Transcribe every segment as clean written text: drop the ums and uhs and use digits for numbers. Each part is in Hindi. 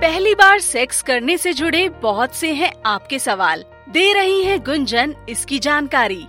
पहली बार सेक्स करने से जुड़े बहुत से हैं आपके सवाल, दे रही है गुंजन इसकी जानकारी।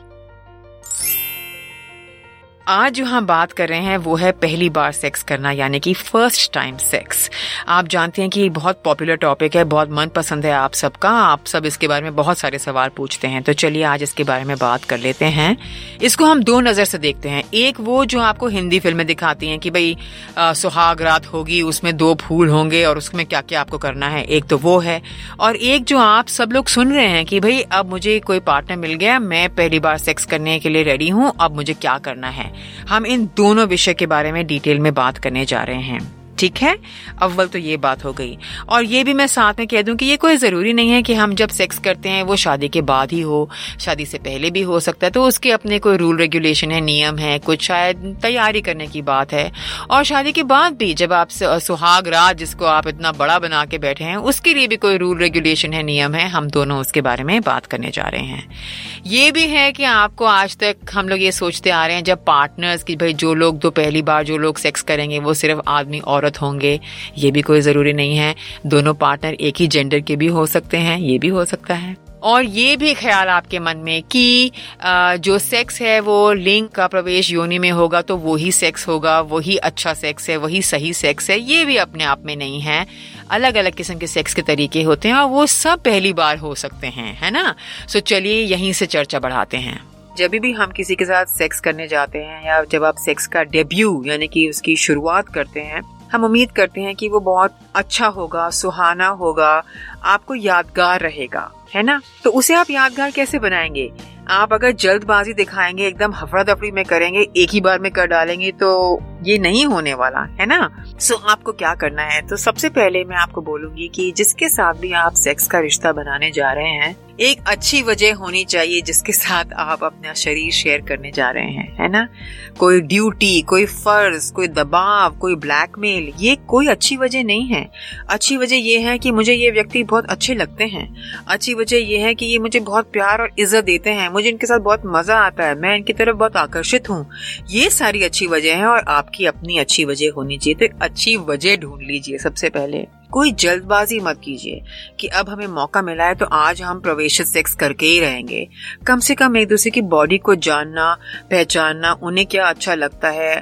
आज जो हम बात कर रहे हैं वो है पहली बार सेक्स करना, यानी कि फर्स्ट टाइम सेक्स। आप जानते हैं कि बहुत पॉपुलर टॉपिक है, बहुत मनपसंद है आप सबका। आप सब इसके बारे में बहुत सारे सवाल पूछते हैं, तो चलिए आज इसके बारे में बात कर लेते हैं। इसको हम दो नजर से देखते हैं। एक वो जो आपको हिंदी फिल्में दिखाती हैं कि भाई सुहाग रात होगी, उसमें 2 फूल होंगे और उसमें क्या क्या आपको करना है, एक तो वो है। और एक जो आप सब लोग सुन रहे हैं कि भाई अब मुझे कोई पार्टनर मिल गया, मैं पहली बार सेक्स करने के लिए रेडी हूं, अब मुझे क्या करना है। हम इन दोनों विषय के बारे में डिटेल में बात करने जा रहे हैं, ठीक है। अव्वल तो ये बात हो गई, और ये भी मैं साथ में कह दूं कि ये कोई जरूरी नहीं है कि हम जब सेक्स करते हैं वो शादी के बाद ही हो, शादी से पहले भी हो सकता है। तो उसके अपने कोई रूल रेगुलेशन है, नियम है, कुछ शायद तैयारी करने की बात है। और शादी के बाद भी जब आप सुहाग रात जिसको आप इतना बड़ा बना के बैठे हैं, उसके लिए भी कोई रूल रेगुलेशन है, नियम है। हम दोनों उसके बारे में बात करने जा रहे हैं। ये भी है कि आपको आज तक हम लोग ये सोचते आ रहे हैं जब पार्टनर्स की भाई जो लोग तो पहली बार जो लोग सेक्स करेंगे वो सिर्फ आदमी औरत होंगे, ये भी कोई जरूरी नहीं है। दोनों पार्टनर एक ही जेंडर के भी हो सकते हैं, ये भी हो सकता है। और ये भी ख्याल आपके मन में कि जो सेक्स है वो लिंग का प्रवेश योनि में होगा तो वही सेक्स होगा, वही अच्छा सेक्स है, वही सही सेक्स है, ये भी अपने आप में नहीं है। अलग अलग किस्म के सेक्स के तरीके होते हैं और वो सब पहली बार हो सकते हैं, है ना। सो चलिए यहीं से चर्चा बढ़ाते हैं। जब भी हम किसी के साथ सेक्स करने जाते हैं या जब आप सेक्स का डेब्यू यानी कि उसकी शुरुआत करते हैं, हम उम्मीद करते हैं कि वो बहुत अच्छा होगा, सुहाना होगा, आपको यादगार रहेगा, है ना। तो उसे आप यादगार कैसे बनाएंगे? आप अगर जल्दबाजी दिखाएंगे, एकदम हफड़ा दफड़ी में करेंगे, एक ही बार में कर डालेंगे, तो ये नहीं होने वाला, है ना। सो आपको क्या करना है? तो सबसे पहले मैं आपको बोलूंगी कि जिसके साथ भी आप सेक्स का रिश्ता बनाने जा रहे हैं, एक अच्छी वजह होनी चाहिए जिसके साथ आप अपना शरीर शेयर करने जा रहे हैं, है ना। कोई ड्यूटी, कोई फर्ज, कोई दबाव, कोई ब्लैकमेल, ये कोई अच्छी वजह नहीं है। अच्छी वजह ये है कि मुझे ये व्यक्ति बहुत अच्छे लगते हैं। अच्छी वजह ये है कि ये मुझे बहुत प्यार और इज्जत देते हैं, मुझे इनके साथ बहुत मजा आता है, मैं इनकी तरफ बहुत आकर्षित हूँ। ये सारी अच्छी वजह है और आपकी अपनी अच्छी वजह होनी चाहिए। तो एक अच्छी वजह ढूंढ लीजिए सबसे पहले। कोई जल्दबाजी मत कीजिए कि अब हमें मौका मिला है तो आज हम प्रवेशित सेक्स करके ही रहेंगे। कम से कम एक दूसरे की बॉडी को जानना, पहचानना, उन्हें क्या अच्छा लगता है,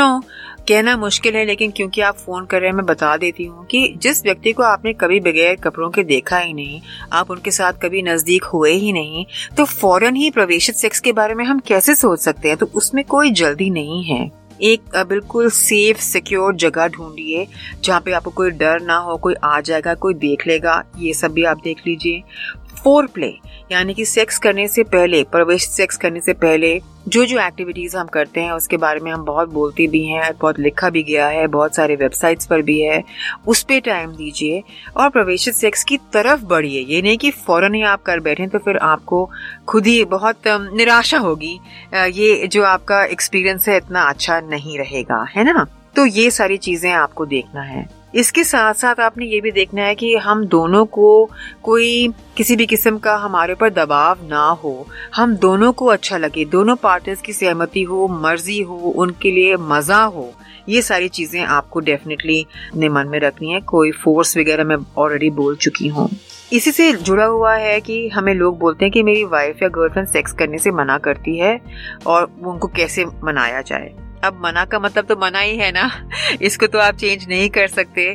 कहना मुश्किल है, लेकिन क्योंकि आप फोन कर रहे हैं मैं बता देती हूँ कि जिस व्यक्ति को आपने कभी बगैर कपड़ों के देखा ही नहीं, आप उनके साथ कभी नजदीक हुए ही नहीं, तो फौरन ही प्रवेशित सेक्स के बारे में हम कैसे सोच सकते हैं। तो उसमें कोई जल्दी नहीं है। एक बिल्कुल सेफ सिक्योर जगह ढूंढिए जहाँ पे आपको कोई डर ना हो, कोई आ जाएगा, कोई देख लेगा, ये सब भी आप देख लीजिए। फोर प्ले यानी कि सेक्स करने से पहले, प्रवेश सेक्स करने से पहले जो एक्टिविटीज हम करते हैं उसके बारे में हम बहुत बोलते भी हैं, बहुत लिखा भी गया है, बहुत सारे वेबसाइट्स पर भी है। उस पे टाइम दीजिए और प्रवेशित सेक्स की तरफ बढ़िए। ये नहीं कि फौरन ही आप कर बैठें तो फिर आपको खुद ही बहुत निराशा होगी। ये जो आपका एक्सपीरियंस है इतना अच्छा नहीं रहेगा, है ना। तो ये सारी चीजें आपको देखना है। इसके साथ साथ आपने ये भी देखना है कि हम दोनों को कोई किसी भी किस्म का हमारे ऊपर दबाव ना हो, हम दोनों को अच्छा लगे, दोनों पार्टनर्स की सहमति हो, मर्जी हो, उनके लिए मजा हो। ये सारी चीजें आपको डेफिनेटली अपने मन में रखनी है। कोई फोर्स वगैरह मैं ऑलरेडी बोल चुकी हूँ। इसी से जुड़ा हुआ है कि हमें लोग बोलते हैं कि मेरी वाइफ या गर्लफ्रेंड सेक्स करने से मना करती है और उनको कैसे मनाया जाए। अब मना का मतलब तो मना ही है ना, इसको तो आप चेंज नहीं कर सकते।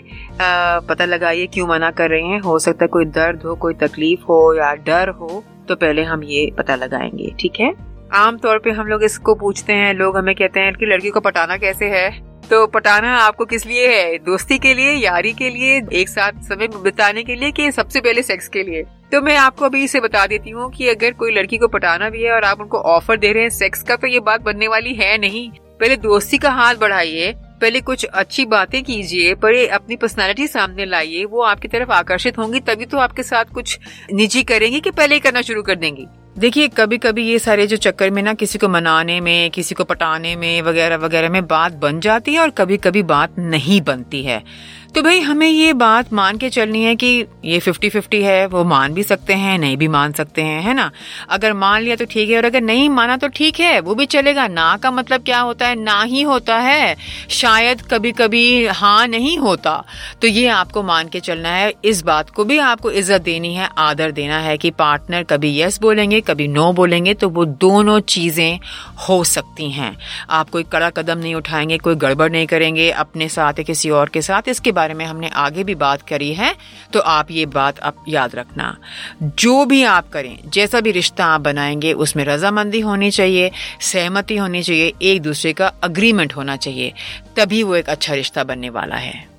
पता लगाइए क्यों मना कर रहे हैं। हो सकता है कोई दर्द हो, कोई तकलीफ हो या डर हो, तो पहले हम ये पता लगाएंगे, ठीक है। आमतौर पे हम लोग इसको पूछते हैं, लोग हमें कहते हैं कि लड़की को पटाना कैसे है। तो पटाना आपको किस लिए है? दोस्ती के लिए, यारी के लिए, एक साथ समय बिताने के लिए, कि सबसे पहले सेक्स के लिए? तो मैं आपको अभी इसे बता देती हूँ कि अगर कोई लड़की को पटाना भी है और आप उनको ऑफर दे रहे हैं सेक्स का, तो ये बात बनने वाली है नहीं। पहले दोस्ती का हाथ बढ़ाइए, पहले कुछ अच्छी बातें कीजिए, पहले अपनी पर्सनालिटी सामने लाइए, वो आपकी तरफ आकर्षित होंगी तभी तो आपके साथ कुछ निजी करेंगी कि पहले ही करना शुरू कर देंगी। देखिए कभी कभी ये सारे जो चक्कर में ना किसी को मनाने में, किसी को पटाने में वगैरह वगैरह में बात बन जाती है और कभी कभी बात नहीं बनती है। तो भाई हमें ये बात मान के चलनी है कि ये 50-50 है, वो मान भी सकते हैं, नहीं भी मान सकते हैं, है ना। अगर मान लिया तो ठीक है और अगर नहीं माना तो ठीक है, वो भी चलेगा। ना का मतलब क्या होता है? ना ही होता है, शायद कभी कभी हाँ नहीं होता। तो ये आपको मान के चलना है, इस बात को भी आपको इज्जत देनी है, आदर देना है कि पार्टनर कभी यस बोलेंगे कभी नो बोलेंगे, तो वो दोनों चीजें हो सकती हैं। आप कोई कड़ा कदम नहीं उठाएंगे, कोई गड़बड़ नहीं करेंगे अपने साथ या किसी और के साथ। इसके बारे में हमने आगे भी बात करी है, तो आप ये बात आप याद रखना। जो भी आप करें, जैसा भी रिश्ता आप बनाएंगे, उसमें रजामंदी होनी चाहिए, सहमति होनी चाहिए, एक दूसरे का अग्रीमेंट होना चाहिए, तभी वो एक अच्छा रिश्ता बनने वाला है।